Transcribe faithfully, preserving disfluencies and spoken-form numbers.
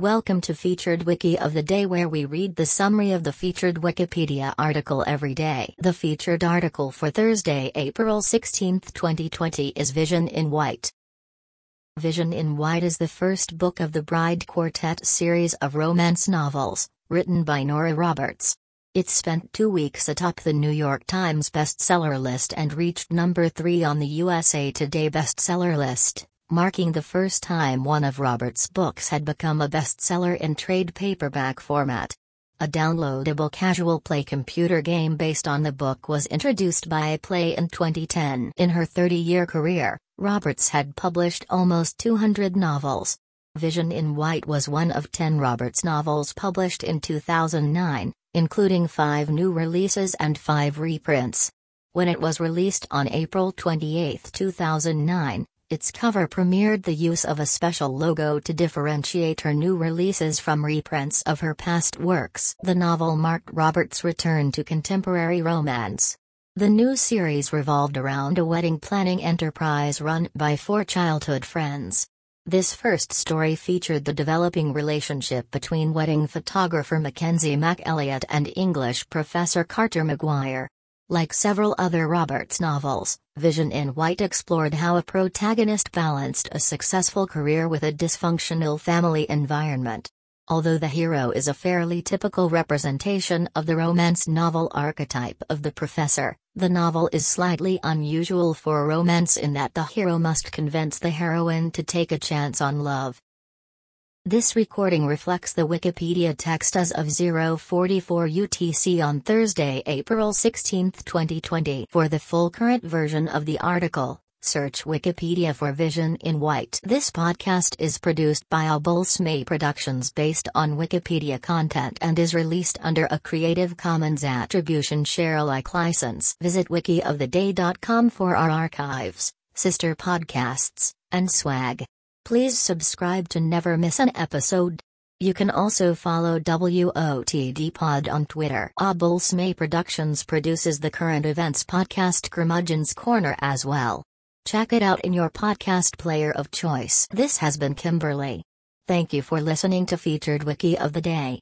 Welcome to Featured Wiki of the Day, where we read the summary of the featured Wikipedia article every day. The featured article for Thursday, April sixteenth, twenty twenty is Vision in White. Vision in White is the first book of the Bride Quartet series of romance novels, written by Nora Roberts. It spent two weeks atop the New York Times bestseller list and reached number three on the U S A Today bestseller list, marking the first time one of Roberts' books had become a bestseller in trade paperback format. A downloadable casual play computer game based on the book was introduced by iPlay in twenty ten. In her thirty-year career, Roberts had published almost two hundred novels. Vision in White was one of ten Roberts novels published in two thousand nine, including five new releases and five reprints. When it was released on April twenty-eighth, two thousand nine, its cover premiered the use of a special logo to differentiate her new releases from reprints of her past works. The novel marked Roberts' return to contemporary romance. The new series revolved around a wedding planning enterprise run by four childhood friends. This first story featured the developing relationship between wedding photographer Mackenzie McElliott and English professor Carter Maguire. Like several other Roberts novels, Vision in White explored how a protagonist balanced a successful career with a dysfunctional family environment. Although the hero is a fairly typical representation of the romance novel archetype of the professor, the novel is slightly unusual for a romance in that the hero must convince the heroine to take a chance on love. This recording reflects the Wikipedia text as of zero forty-four U T C on Thursday, April sixteenth, twenty twenty. For the full current version of the article, search Wikipedia for Vision in White. This podcast is produced by Abulsme Productions based on Wikipedia content and is released under a Creative Commons Attribution Share Alike license. Visit wiki of the day dot com for our archives, sister podcasts, and swag. Please subscribe to never miss an episode. You can also follow W O T D Pod on Twitter. Abulsme Productions produces the current events podcast Curmudgeon's Corner as well. Check it out in your podcast player of choice. This has been Kimberly. Thank you for listening to Featured Wiki of the Day.